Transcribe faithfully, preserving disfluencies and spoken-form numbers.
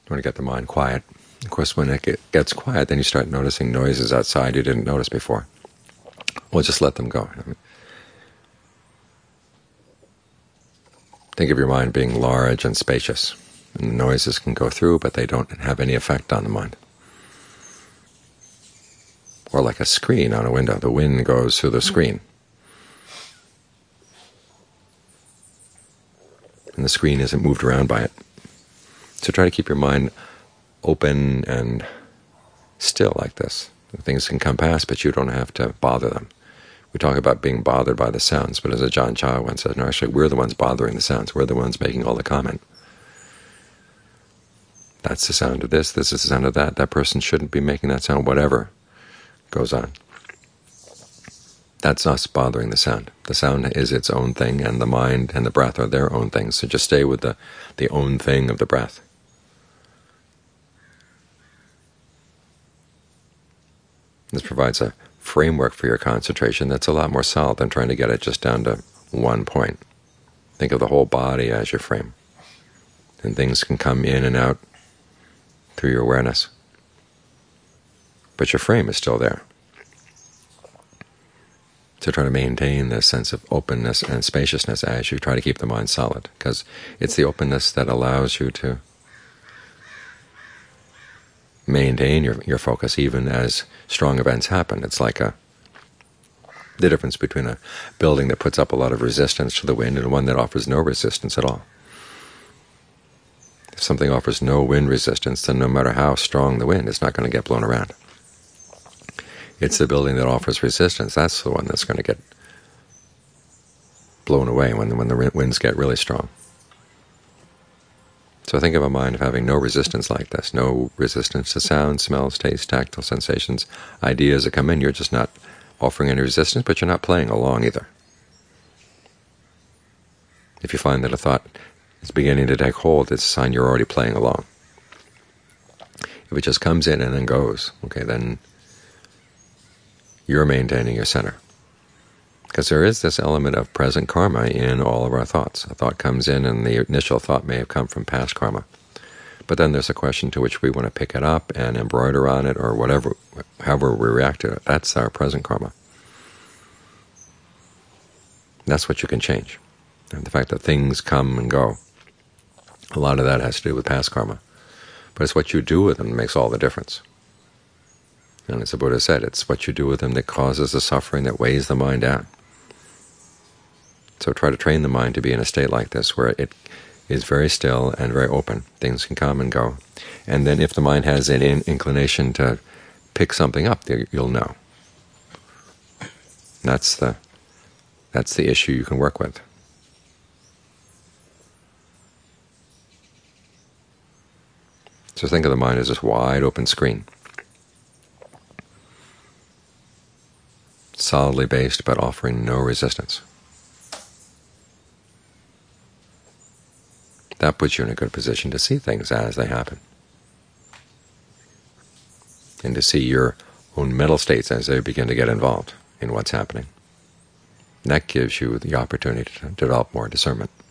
want to get the mind quiet. Of course, when it get, gets quiet, then you start noticing noises outside you didn't notice before. Well, just let them go. I mean, think of your mind being large and spacious, and the noises can go through, but they don't have any effect on the mind. Or like a screen on a window. The wind goes through the screen, and the screen isn't moved around by it. So try to keep your mind open and still like this. Things can come past, but you don't have to bother them. We talk about being bothered by the sounds, but as Ajahn Chah once said, no, actually we're the ones bothering the sounds. We're the ones making all the comment. That's the sound of this, this is the sound of that. That person shouldn't be making that sound, whatever goes on. That's us bothering the sound. The sound is its own thing, and the mind and the breath are their own things. So just stay with the, the own thing of the breath. This provides a framework for your concentration that's a lot more solid than trying to get it just down to one point. Think of the whole body as your frame, and things can come in and out through your awareness. But your frame is still there. So try to maintain this sense of openness and spaciousness as you try to keep the mind solid, because it's the openness that allows you to maintain your, your focus even as strong events happen. It's like a, the difference between a building that puts up a lot of resistance to the wind and one that offers no resistance at all. If something offers no wind resistance, then no matter how strong the wind, it's not going to get blown around. It's the building that offers resistance, that's the one that's going to get blown away when, when the winds get really strong. So think of a mind of having no resistance like this, no resistance to sound, smells, taste, tactile sensations, ideas that come in. You're just not offering any resistance, but you're not playing along either. If you find that a thought is beginning to take hold, it's a sign you're already playing along. If it just comes in and then goes, okay, then you're maintaining your center. Because there is this element of present karma in all of our thoughts. A thought comes in, and the initial thought may have come from past karma. But then there's a question to which we want to pick it up and embroider on it, or whatever, however we react to it. That's our present karma. That's what you can change. And the fact that things come and go, a lot of that has to do with past karma. But it's what you do with them that makes all the difference. And as the Buddha said, it's what you do with them that causes the suffering that weighs the mind down. So try to train the mind to be in a state like this, where it is very still and very open. Things can come and go. And then if the mind has an in inclination to pick something up, you'll know. That's the, that's the issue you can work with. So think of the mind as this wide open screen, solidly based but offering no resistance. That puts you in a good position to see things as they happen, and to see your own mental states as they begin to get involved in what's happening. And that gives you the opportunity to develop more discernment.